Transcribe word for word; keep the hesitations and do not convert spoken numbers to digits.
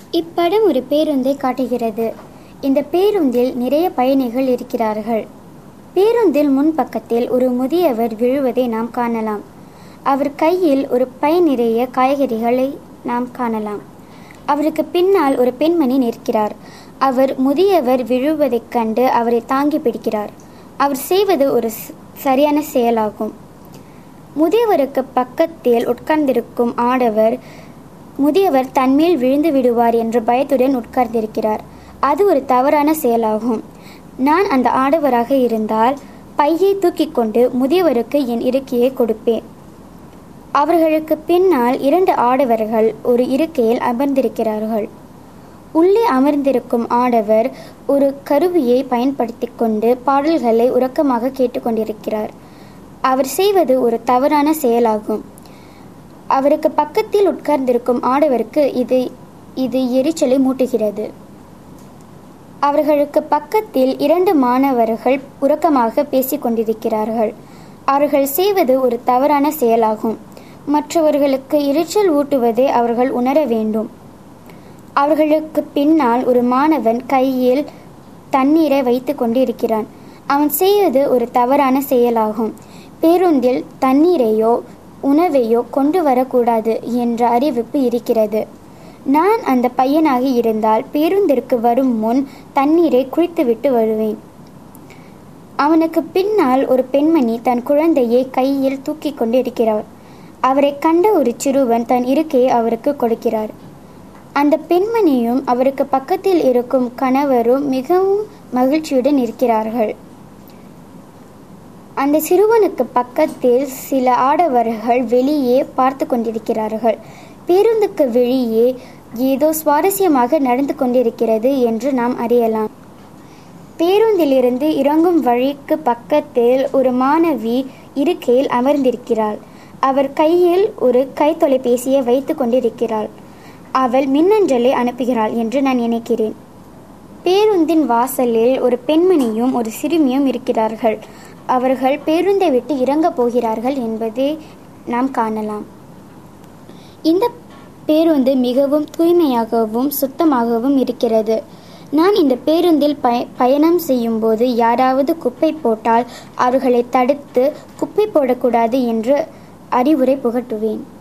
இப்படம் ஒரு பேருந்தை காட்டுகிறது. இந்த பேருந்தில் நிறைய பயணிகள் இருக்கிறார்கள். பேருந்தில் முன்பக்கத்தில் ஒரு முதியவர் விழுவதை நாம் காணலாம். அவர் கையில் ஒரு பை நிறைய காய்கறிகளை நாம் காணலாம். அவருக்கு பின்னால் ஒரு பெண்மணி நிற்கிறார். அவர் முதியவர் விழுவதைக் கண்டு அவரை தாங்கி பிடிக்கிறார். அவர் செய்வது ஒரு சரியான செயலாகும். முதியவருக்கு பக்கத்தில் உட்கார்ந்திருக்கும் ஆடவர் முதியவர் தன்மேல் விழுந்து விடுவார் என்ற பயத்துடன் உட்கார்ந்திருக்கிறார். அது ஒரு தவறான செயலாகும். நான் அந்த ஆடவராக இருந்தால் பையை தூக்கி கொண்டு முதியவருக்கு என் இருக்கையை கொடுப்பேன். அவர்களுக்கு பின்னால் இரண்டு ஆடவர்கள் ஒரு இருக்கையில் அமர்ந்திருக்கிறார்கள். உள்ளே அமர்ந்திருக்கும் ஆடவர் ஒரு கருவியை பயன்படுத்தி கொண்டு பாடல்களை உறக்கமாக கேட்டுக்கொண்டிருக்கிறார். அவர் செய்வது ஒரு தவறான செயலாகும். அவருக்கு பக்கத்தில் உட்கார்ந்திருக்கும் ஆடவருக்கு இது இது எரிச்சலை மூட்டுகிறது. அவர்களுக்கு பக்கத்தில் இரண்டு மாணவர்கள் உறக்கமாக பேசிக் கொண்டிருக்கிறார்கள். அவர்கள் செய்வது ஒரு தவறான செயலாகும். மற்றவர்களுக்கு எரிச்சல் ஊட்டுவதை அவர்கள் உணர வேண்டும். அவர்களுக்கு பின்னால் ஒரு மாணவன் கையில் தண்ணீரை வைத்து கொண்டு இருக்கிறான். அவன் செய்வது ஒரு தவறான செயலாகும். பேருந்தில் தண்ணீரையோ உணவையோ கொண்டு வரக்கூடாது என்ற அறிவிப்பு இருக்கிறது. நான் அந்த பையனாக இருந்தால் பேருந்திற்கு வரும் முன் தண்ணீரை குடித்துவிட்டு வருவேன். அவனுக்கு பின்னால் ஒரு பெண்மணி தன் குழந்தையை கையில் தூக்கி கொண்டு இருக்கிறார். அவரை கண்ட ஒரு சிறுவன் தன் இருக்கையை அவருக்கு கொடுக்கிறார். அந்த பெண்மணியும் அவருக்கு பக்கத்தில் இருக்கும் கணவரும் மிகவும் மகிழ்ச்சியுடன் இருக்கிறார்கள். அந்த சிறுவனுக்கு பக்கத்தில் சில ஆடவர்கள் வெளியே பார்த்து கொண்டிருக்கிறார்கள். பேருந்துக்கு வெளியே ஏதோ சுவாரஸ்யமாக நடந்து கொண்டிருக்கிறது என்று நாம் அறியலாம். பேருந்திலிருந்து இறங்கும் வழிக்கு பக்கத்தில் ஒரு மாணவி இருக்கையில் அமர்ந்திருக்கிறாள். அவர் கையில் ஒரு கை தொலைபேசியை வைத்து கொண்டிருக்கிறாள். அவள் மின்னஞ்சலை அனுப்புகிறாள் என்று நான் நினைக்கிறேன். பேருந்தின் வாசலில் ஒரு பெண்மணியும் ஒரு சிறுமியும் இருக்கிறார்கள். அவர்கள் பேருந்தை விட்டு இறங்கப் போகிறார்கள் என்பதை நாம் காணலாம். இந்த பேருந்து மிகவும் தூய்மையாகவும் சுத்தமாகவும் இருக்கிறது. நான் இந்த பேருந்தில் பய பயணம் செய்யும் போது யாராவது குப்பை போட்டால் அவர்களை தடுத்து குப்பை போடக்கூடாது என்று அறிவுரை புகட்டுவேன்.